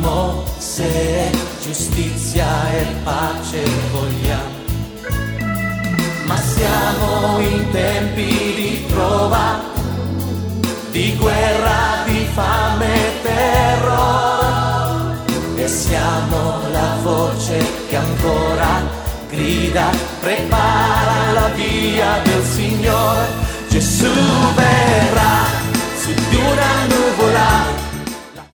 Mosè, giustizia e pace vogliamo. Ma siamo in tempi di prova, di guerra, di fame e terrore, e siamo la voce che ancora grida, prepara la via del Signore. Gesù